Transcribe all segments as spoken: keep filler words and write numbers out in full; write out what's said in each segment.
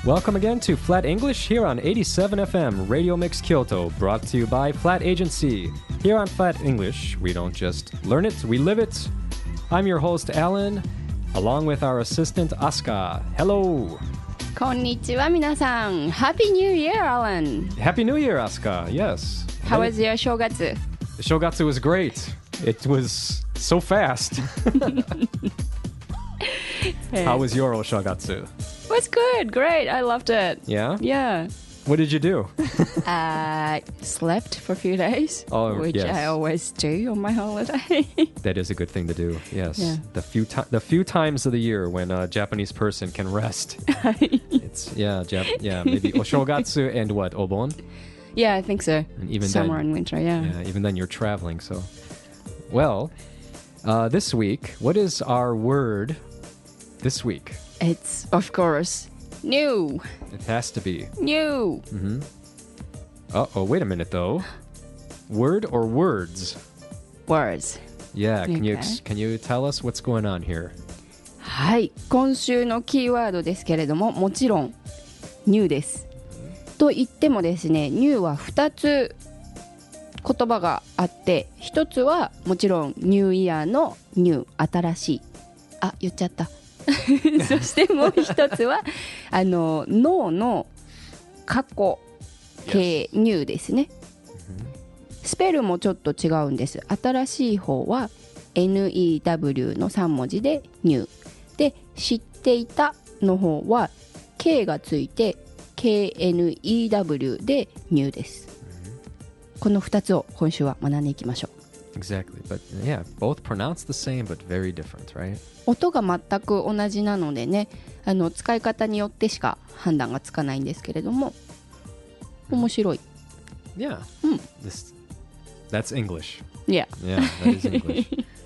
Welcome again to Flat English here on eighty-seven F M Radio Mix Kyoto, brought to you by Flat Agency. Here on Flat English, we don't just learn it, we live it. I'm your host, Alan, along with our assistant, Asuka. Hello. こんにちは皆さん Happy New Year, Alan. Happy New Year, Asuka. Yes. How was your 正月? The Shogatsu was great. It was so fast. How was your Oshogatsu? It was good, great. I loved it. Yeah? Yeah. What did you do? I slept for a few days, Oh, which yes. I always do on my holiday. That is a good thing to do. Yes. Yeah. The few ti- the few times of the year when a Japanese person can rest. It's yeah, Jap- yeah, maybe Oshogatsu and what? Obon? Yeah, I think so. And even Summer then, and winter, yeah. yeah, even then you're traveling, so well, uh, this week, what is our word this week? It's, of course, new. It has to be. New. Mm-hmm. Uh-oh, wait a minute, though. Word or words? Words. Yeah, can you ex- Okay. can you tell us what's going on here? はい、今週のキーワードですけれども、もちろん new です。と言ってもですね、new はふたつ言葉があって、ひとつはもちろんニューイヤーの new 新しい。あ、言っちゃった。そしてもうひとつはあの脳の過去形 new ですね。スペルもちょっと違うんです。新しい方は ニュー のさん文字で new で、知っていたの方は K がついて ケーエヌイーダブリュー で new です。このふたつを今週は学んでいきましょう。 Exactly, but yeah, both pronounced the same but very different, right? 音が全く同じなのでね、あの使い方によってしか判断がつかないんですけれども、面白い。 Yeah. Mm. This that's English. Yeah. Yeah, that is English.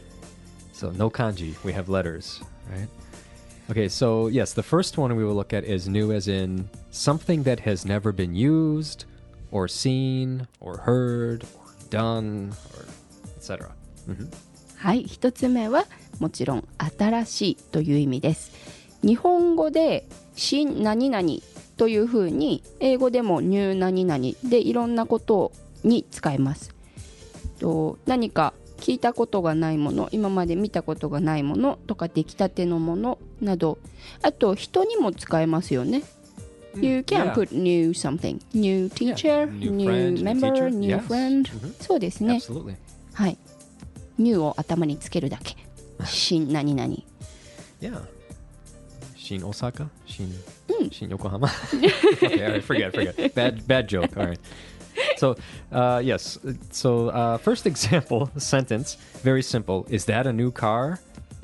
So no kanji, we have letters, right? Okay, so yes, the first one we will look at is new as in something that has never been used or seen or heard or done or et cetera. Mm-hmm. はい、一つ目はもちろん新しいという意味です。日本語で新何々というふうに、英語でもニュー何々でいろんなことに使えます。と何か聞いたことがないもの、今まで見たことがないものとか出来たてのものなど、あと人にも使えますよね。You can Yeah. put new something, new teacher, Yeah, new new friend, new member, teacher. new Yes. friend、 Mhm. そうですね。 Absolutely. はい。ニューを頭につけるだけ。新何々。 Yeah. Shin Osaka? Shin Shin Yokohama? Okay, all right, forget, forget. Bad bad joke. All right. So, uh, yes. So, uh, first example sentence, very simple. Is that a new car?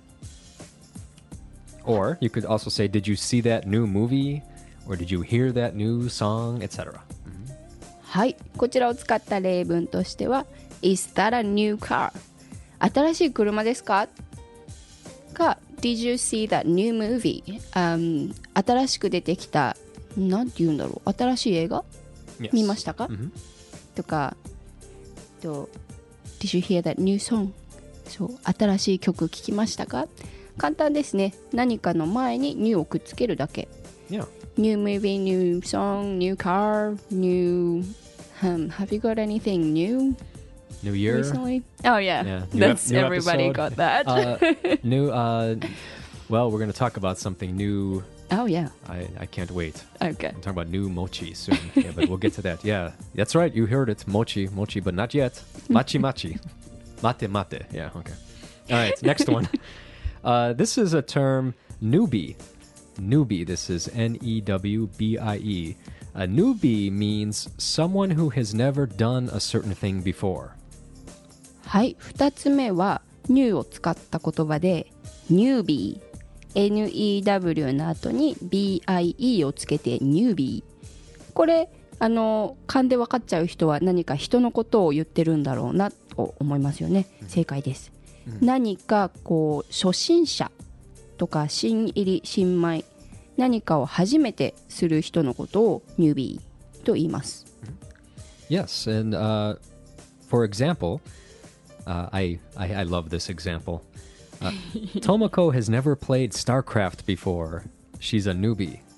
Or you could also say, did you see that new movie? Or did you hear that new song, et cetera. はい、こちらを使った例文としては Is that a new car? 新しい車ですかか Did you see that new movie?、um, 新しく出てきたなんて言うんだろう新しい映画 Yes. 見ましたか、 Mhm. とかと Did you hear that new song? そう新しい曲聴きましたか簡単ですね。何かの前に new をくっつけるだけ。 Yeah. New movie, new song, new car, new、um, Have you got anything new New year. recently? Oh yeah, Yeah, new that's ep- new everybody episode. got that. Uh, new, uh, well, we're going to talk about something new. Oh yeah, I, I can't wait. okay. I'm talking about new mochi soon. Yeah, but we'll get to that. Yeah, that's right. You heard it. Mochi, mochi, but not yet. Machi, machi. Mate, mate. Yeah, okay. All right, next one. Uh, this is a term, newbie. Newbie. This is N E W B I E. A newbie means someone who has never done a certain thing before. はい、二つ目は new を使った言葉で newbie、N E W の後に B I E をつけて newbie。これあの勘で分かっちゃう人は何か人のことを言ってるんだろうなと思いますよね。正解です。何かこう初心者とか新入り新米何かを初めてする人のことを newbie と言います。 Yes, and uh, for example, uh, I, I I love this example. Uh, Tomoko has never played StarCraft before. She's a newbie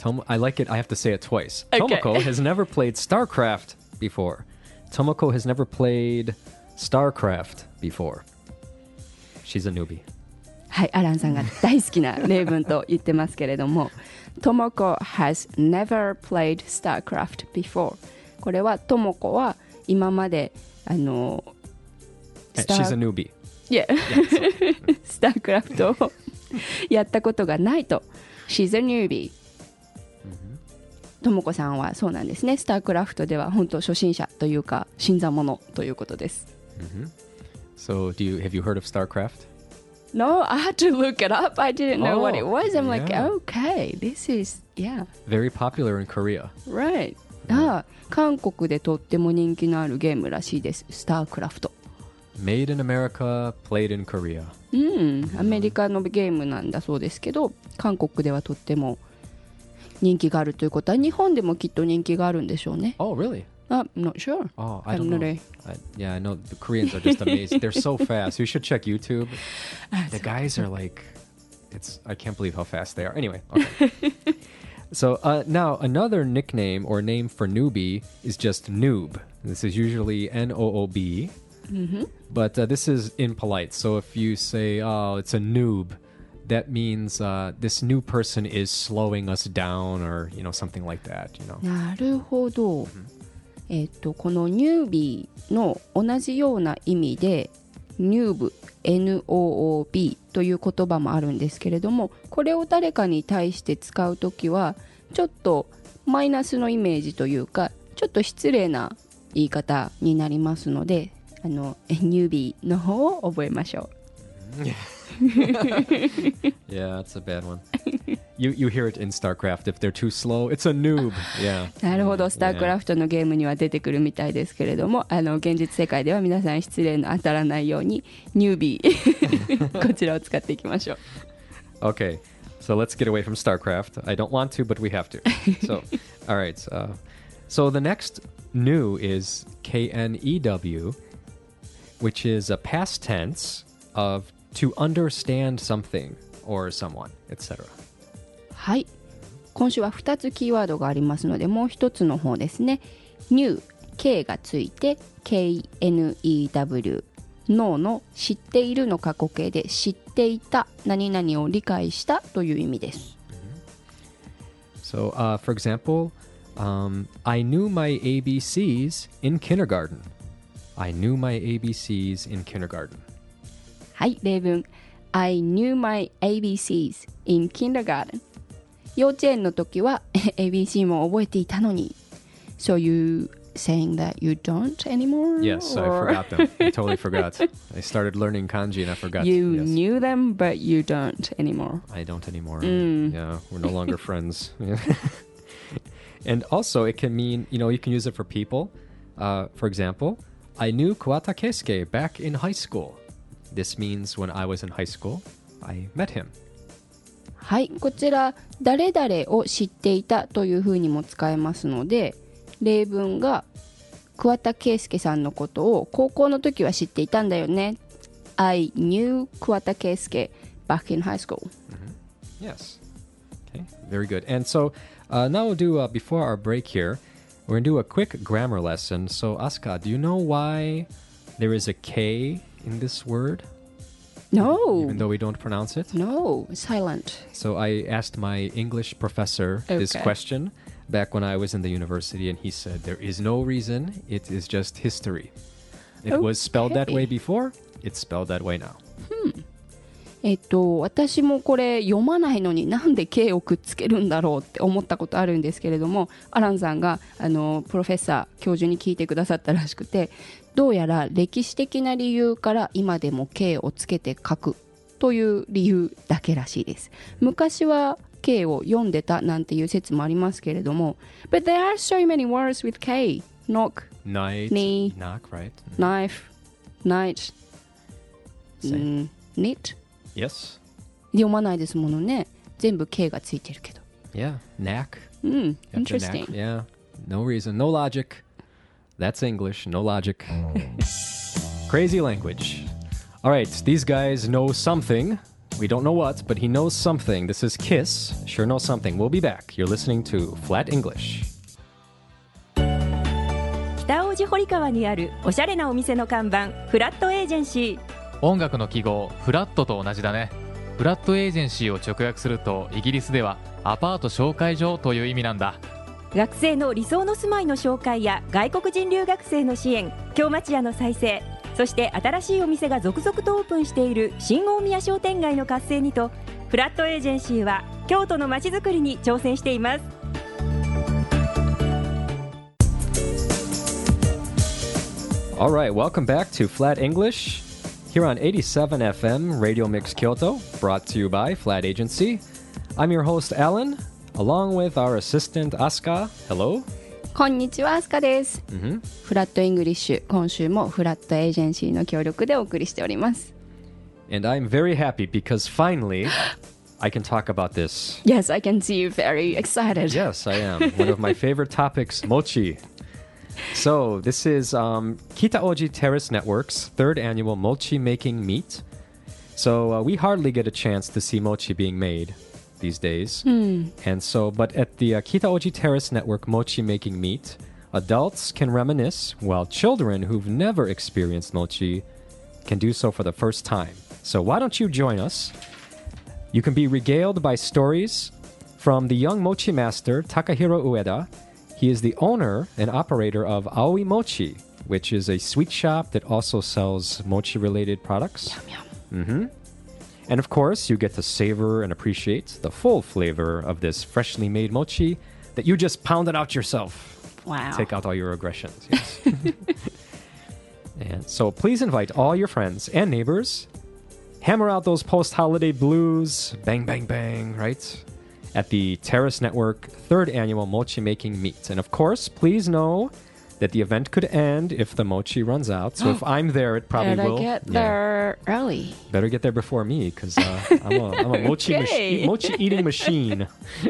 Tom- I like it. I have to say it twice. Okay. Tomoko has never played StarCraft before. Tomoko has never played StarCraft before. She's a newbie. はい、アランさんが大好きな例文と言ってますけれどもTomoko has never played StarCraft before これはトモコは今まであの She's a newbie. Yeah. Yeah, so- スタークラフトをやったことがないと She's a newbie ともこさんはそうなんですねスタークラフトでは本当初心者というか新参者ということです So, do you have you heard of StarCraft? No, I had to look it up. I didn't know Oh, what it was. I'm like, yeah. okay, this is, yeah, Very popular in Korea. right. ああ、韓国でとっても人気のあるゲームらしいです。スタークラフト。 Made in America, played in Korea. うん、アメリカのゲームなんだそうですけど、韓国ではとっても人気があるということは、日本でもきっと人気があるんでしょうね。 Oh, really? I'm not sure. Oh, I don't I'm know. not a- I, yeah, I know the Koreans are just amazing. They're so fast. You should check YouTube. The guys are like, it's. I can't believe how fast they are. Anyway, okay. So uh, now another nickname or name for newbie is just noob. This is usually N O O B, but uh, this is impolite. So if you say, "Oh, it's a noob," that means uh, this new person is slowing us down, or you know something like that. You know. なるほど。えっとこのニュービーの同じような意味でニューブ エヌオーオービー という言葉もあるんですけれどもこれを誰かに対して使うときはちょっとマイナスのイメージというかちょっと失礼な言い方になりますのであのニュービーの方を覚えましょう Yeah, that's a bad one. You you hear it in StarCraft. If they're too slow, it's a noob. Yeah. なるほどスタークラフトのゲームには出てくるみたいですけれどもあの現実世界では皆さん失礼の当たらないようにニュービーこちらを使っていきましょう Okay, so let's get away from StarCraft. I don't want to, but we have to. So, all right. Uh, so the next new is K N E W, which is a past tense of to understand something or someone, et cetera. はい今週はふたつキーワードがありますのでもう一つの方ですね New K がついて ケーエヌイーダブリュー 脳の知っているの過去形で知っていた何々を理解したという意味です So, uh, for example, um, I knew my A B Cs in kindergarten. I knew my A B Cs in kindergarten. はい例文 I knew my エービーシーズ in kindergarten 幼稚園の時は エービーシー も覚えていたのに So you saying that you don't anymore? Yes, I or forgot them. I totally forgot. I started learning kanji and I forgot. You Yes. knew them but you don't anymore I don't anymore. Mm. Yeah, we're no longer friends. And also, it can mean, you know, you can use it for people. Uh, for example, I knew Kawata Keisuke back in high school. This means when I was in high school, I met him. はいこちら誰々を知っていたというふうにも使えますので例文が桑田佳祐さんのことを高校の時は知っていたんだよね I knew 桑田佳祐 back in high school Yes. Okay, very good. And so uh, now we'll do, uh, before our break here, we're going to do a quick grammar lesson. So, Asuka, do you know why there is a K in this word? No Even though we don't pronounce it? No silent So I asked my English professor this Okay. question back when I was in the university, and he said there is no reason. It is just history. It was spelled that Okay. way before. It's spelled that way now. えっと私もこれ読まないのになんで K をくっつけるんだろうって思ったことあるんですけれどもアランさんがあのプロフェッサー教授に聞いてくださったらしくてどうやら歴史的な理由から今でも K をつけて書くという理由だけらしいです昔は K を読んでたなんていう説もありますけれども But there are so many words with K knock, Night, Knee. knock, right? knife, night, Same. うん knit Yes. 読まないですものね全部 K がついてるけど Yeah. Knack. うん You have to interesting knack. Yeah. No reason. No logic. That's English. No logic. Crazy language. All right. These guys know something. We don't know what, but he knows something. This is Kiss. Sure knows something. We'll be back. You're listening to Flat English. 北大路堀川にあるおしゃれなお店の看板フラットエージェンシー。 音楽の記号フラットと同じだね。フラットエージェンシーを直訳するとイギリスではアパート紹介所という意味なんだ。 学生の理想の住まいの紹介や外国人留学生の支援、京町屋の再生、そして新しいお店が続々とオープンしている新大宮商店街の活性にと、フラットエージェンシーは京都の街づくりに挑戦しています。 All right, welcome back to Flat English here on eighty-seven F M Radio Mix Kyoto, brought to you by Flat Agency. I'm your host, Alan, along with our assistant, Asuka. Hello. こんにちは、アスカです。 Mm-hmm. フラットイングリッシュ、今週もフラットエージェンシーの協力でお送りしております。 And I'm very happy because finally I can talk about this. Yes, I can see you very excited. Yes, I am. One of my favorite topics, mochi. So this is um, Kitaoji Terrace Network's third annual mochi making meet. So uh, we hardly get a chance to see mochi being made these days. Hmm. And so, but at the uh, Kitaoji Terrace Network mochi making meet, adults can reminisce while children who've never experienced mochi can do so for the first time. So why don't you join us? You can be regaled by stories from the young mochi master, Takahiro Ueda. He is the owner and operator of Aoi Mochi, which is a sweet shop that also sells mochi-related products. Yum, yum. Mm-hmm. And of course, you get to savor and appreciate the full flavor of this freshly made mochi that you just pounded out yourself. Wow. Take out all your aggressions. Yes. And so please invite all your friends and neighbors. Hammer out those post-holiday blues. Bang, bang, bang, right? At the Terrace Network third annual mochi making meet. And of course, please know that the event could end if the mochi runs out. So if I'm there, it probably Better will. get Yeah. there early. Better get there before me because uh, I'm a, I'm a mochi, Okay. machi- mochi eating machine.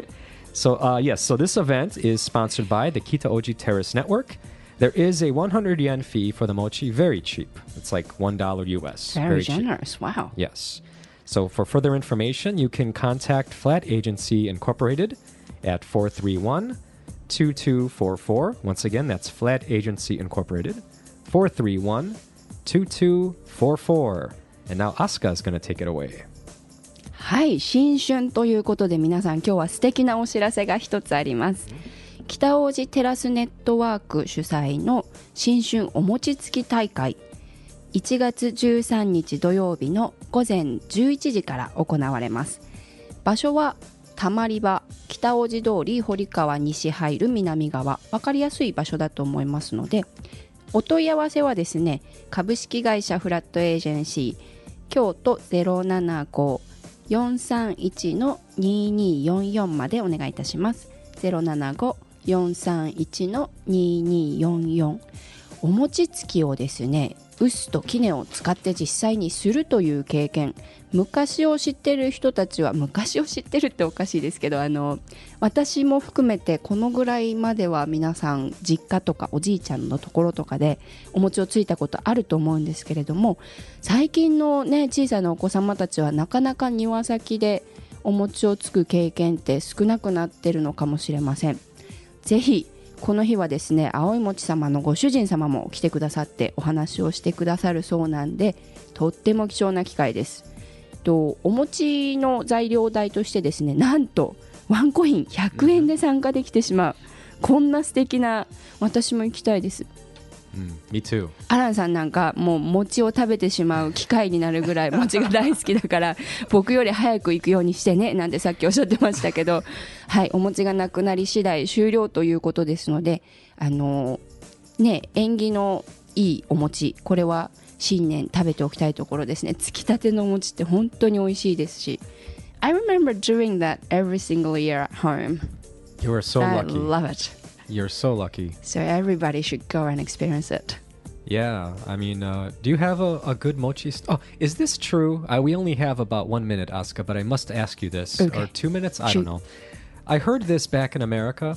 So uh, yes, so this event is sponsored by the Kitaoji Terrace Network. There is a one hundred yen fee for the mochi, very cheap. It's like one dollar U S. Very, cheap. generous. Wow. Yes. So for further information, you can contact Flat Agency Incorporated at four three one, two two four four. Once again, that's Flat Agency Incorporated, four three one, two two four four. And now Asuka is going to take it away. はい、新春ということで皆さん今日は素敵なお知らせが一つあります。北大路テラスネットワーク主催の新春お餅つき大会、いちがつじゅうさんにち土曜日のごぜんじゅういちじから行われます。場所はたまり場、北大路通り堀川西入る南側、分かりやすい場所だと思いますので、お問い合わせはですね、株式会社フラットエージェンシー京都 ゼロななご よんさんいち のにによんよんまでお願いいたします。ゼロななご よんさんいち のにによんよん。お餅つきをですね、臼と杵を使って実際にするという経験、昔を知ってる人たちは、昔を知ってるっておかしいですけど、あの私も含めてこのぐらいまでは皆さん実家とかおじいちゃんのところとかでお餅をついたことあると思うんですけれども、最近のね小さなお子様たちはなかなか庭先でお餅をつく経験って少なくなってるのかもしれません。ぜひこの日はですね、青い餅様のご主人様も来てくださってお話をしてくださるそうなんで、とっても貴重な機会です。とお餅の材料代としてですね、なんとワンコインひゃくえんで参加できてしまう、こんな素敵な、私も行きたいです。 Mm, me too. アランさんなんかもう餅を食べてしまう機会になるぐらい餅が大好きだから僕より早く行くようにしてねなんてさっきおっしゃってましたけど、はい、お餅がなくなり次第終了ということですので、あのー、ね、縁起のいいお餅、これは新年食べておきたいところですね。つきたてのお餅って本当に美味しいですし、 I remember doing that every single year at home. You are so I lucky. love it. You're so lucky. So everybody should go and experience it. Yeah, I mean, uh, do you have a, a good mochi? St- oh, is this true? Uh, we only have about one minute, Asuka, but I must ask you this. Okay. Or two minutes? I Shoot. don't know. I heard this back in America.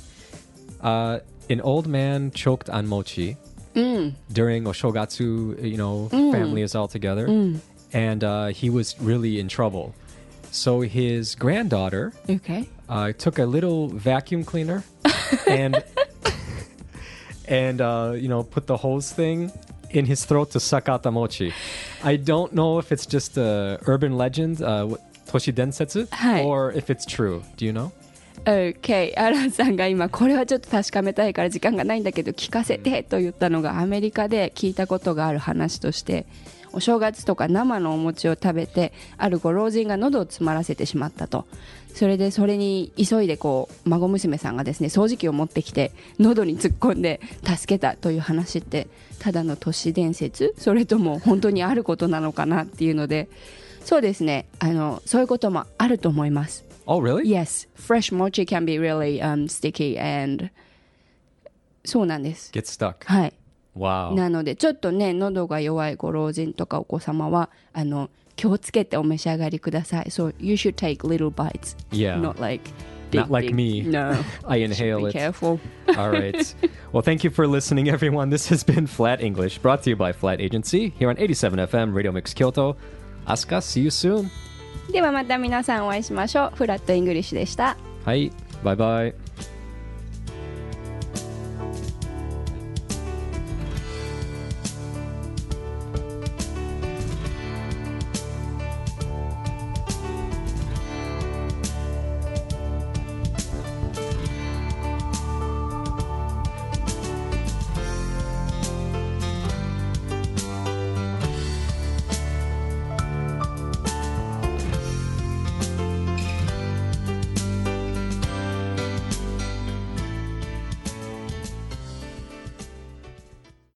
Uh, an old man choked on mochi Mm. during Oshogatsu, you know, Mm. family is all together. Mm. And uh, he was really in trouble. So his granddaughter Okay. uh, took a little vacuum cleaner and and uh, you know put the hose thing in his throat to suck out the mochi. I don't know if it's just a urban legend, uh, Toshi Densetsu, はい。 or if it's true. Do you know? Okay. アランさんが今これはちょっと確かめたいから時間がないんだけど聞かせてと言ったのがアメリカで聞いたことがある話として、お正月とか生のお餅を食べてあるご老人が喉を詰まらせてしまったと。それでそれに急いでこう孫娘さんがですね掃除機を持ってきて喉に突っ込んで助けたという話ってただの都市伝説、それとも本当にあることなのかなっていうので、そうですね、あのそういうこともあると思います。 Oh, really? Yes, fresh mochi can be really、um, sticky and そうなんです。 Get stuck. はい。 Wow. なのでちょっとね喉が弱いご老人とかお子様はあの気をつけてお召し上がりください。So you should take little bites. Yeah. Not like big, Not like big. me. No. I inhale Be it. careful. All right. Well, thank you for listening, everyone. This has been Flat English, brought to you by Flat Agency here on eighty-seven F M Radio Mix Kyoto. Asuka, see you soon. ではまた皆さんお会いしましょう。フラットイングリッシュでした。 はい。バイバイ。